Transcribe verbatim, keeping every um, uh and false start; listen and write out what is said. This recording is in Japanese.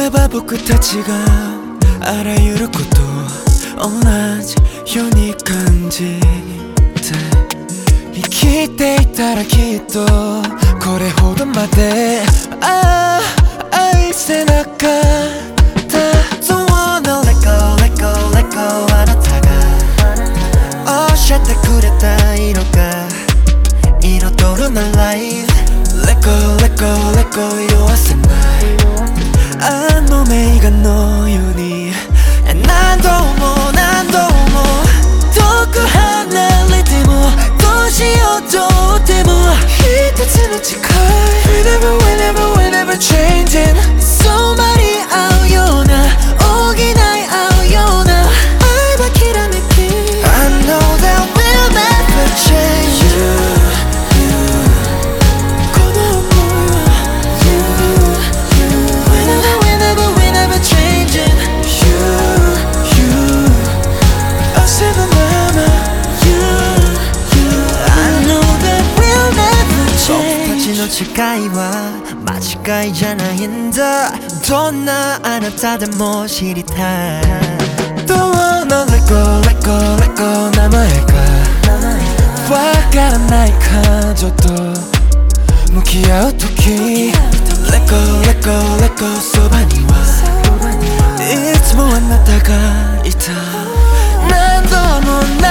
なば僕たちがあらゆることを同じように感じて生きていたらきっとこれほどまでああ愛せなかった。 Don't wanna let go let go let go あなたが教えてくれた色が彩るな Life Let go let go let go 酔わせないあの名画のように何度も何度も遠く離れてもどうしようとっても一つの誓い Whenever whenever whenever changing 染まり合うような補い合うような愛はきらめき I know that we'll never change you誓いは間違いじゃないんだどんなあなたでも知りたい Don't wanna let go let go let go 名前がわからない感情と向き合うとき Let go let go let go そばにはいつもあなたがいた何度も